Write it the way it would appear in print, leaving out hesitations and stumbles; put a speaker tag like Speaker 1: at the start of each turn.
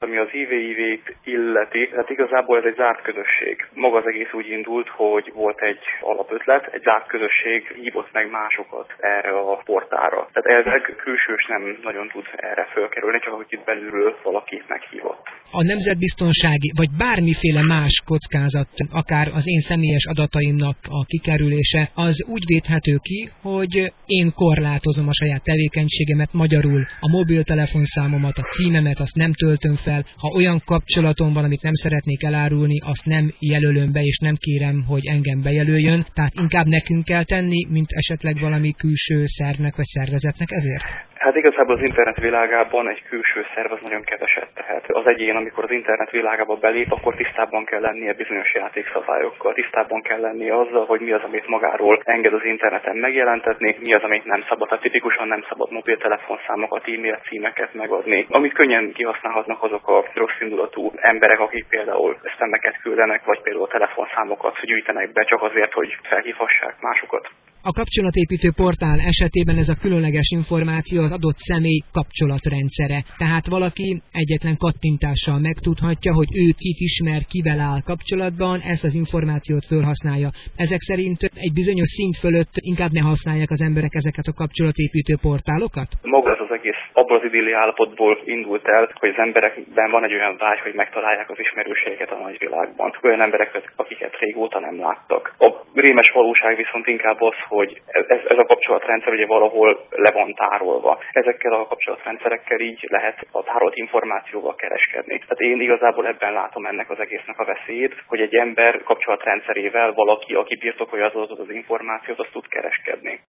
Speaker 1: Ami az IVIV-t illeti, hát igazából ez egy zárt közösség. Maga az egész úgy indult, hogy volt egy alapötlet, egy zárt közösség hívott meg másokat erre a portálra. Tehát elvileg külsős nem nagyon tud erre fölkerülni, csak hogy itt belülről valaki meghívott.
Speaker 2: A nemzetbiztonsági vagy bármiféle más kockázat, akár az én személyes adataimnak a kikerülése, az úgy védhető ki, hogy én korlátozom a saját tevékenységemet, magyarul a mobiltelefonszámomat, a címemet, azt nem töltöm fel. Ha olyan kapcsolatom van, amit nem szeretnék elárulni, azt nem jelölöm be, és nem kérem, hogy engem bejelöljön. Tehát inkább nekünk kell tenni, mint esetleg valami külső szervnek vagy szervezetnek ezért?
Speaker 1: Hát igazából az internet világában egy külső szerv az nagyon keveset tehet. Az egyén, amikor az internet világába belép, akkor tisztában kell lennie bizonyos játékszabályokkal. Tisztában kell lennie azzal, hogy mi az, amit magáról enged az interneten megjelentetni, mi az, amit nem szabad. Tehát tipikusan nem szabad mobiltelefonszámokat, e-mail címeket megadni. Amit könnyen kihasználhatnak azok a rosszindulatú emberek, akik például spameket küldenek, vagy például telefonszámokat gyűjtenek be csak azért, hogy felhívhassák másokat.
Speaker 2: A kapcsolatépítő portál esetében ez a különleges információ az adott személy kapcsolatrendszere. Tehát valaki egyetlen kattintással megtudhatja, hogy ő kit ismer, kivel áll kapcsolatban, ezt az információt felhasználja. Ezek szerint egy bizonyos szint fölött inkább ne használják az emberek ezeket a kapcsolatépítő portálokat?
Speaker 1: Maga ez az egész abból az idilli állapotból indult el, hogy az emberekben van egy olyan vágy, hogy megtalálják az ismerőségeket a nagyvilágban. Olyan embereket, akiket régóta nem láttak. A rémes valóság viszont inkább az, hogy ez a kapcsolatrendszer ugye valahol le van tárolva. Ezekkel a kapcsolatrendszerekkel így lehet a tárolt információval kereskedni. Tehát én igazából ebben látom ennek az egésznek a veszélyét, hogy egy ember kapcsolatrendszerével valaki, aki birtokolja az információt, azt tud kereskedni.